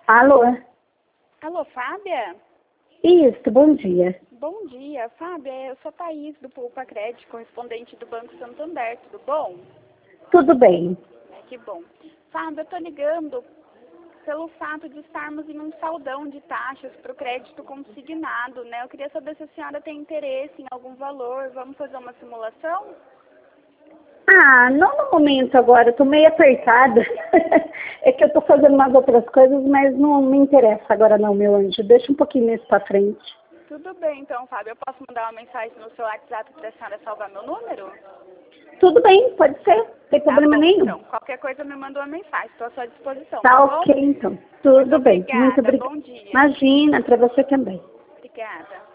Alô? Alô, Fábia? Isso, bom dia. Bom dia, Fábia. Eu sou a Thaís, do Poupa Crédito, correspondente do Banco Santander. Tudo bom? Tudo bem. Que bom. Fábia, eu tô ligando pelo fato de estarmos em um saldão de taxas para o crédito consignado, né? Eu queria saber se a senhora tem interesse em algum valor. Vamos fazer uma simulação? Não no momento agora, eu tô meio apertada. É que eu tô fazendo umas outras coisas, mas não me interessa agora não, meu anjo. Deixa um pouquinho isso pra frente. Tudo bem, então, Fábia. Eu posso mandar uma mensagem no seu WhatsApp para a senhora salvar meu número? Tudo bem, pode ser, não tem problema Tá bom, nenhum. então. Qualquer coisa me manda uma mensagem. Estou à sua disposição, Tá tá bom? ok, então. Tudo bem. Muito Obrigada. obrigada. Bom dia. Imagina, pra você também. Obrigada.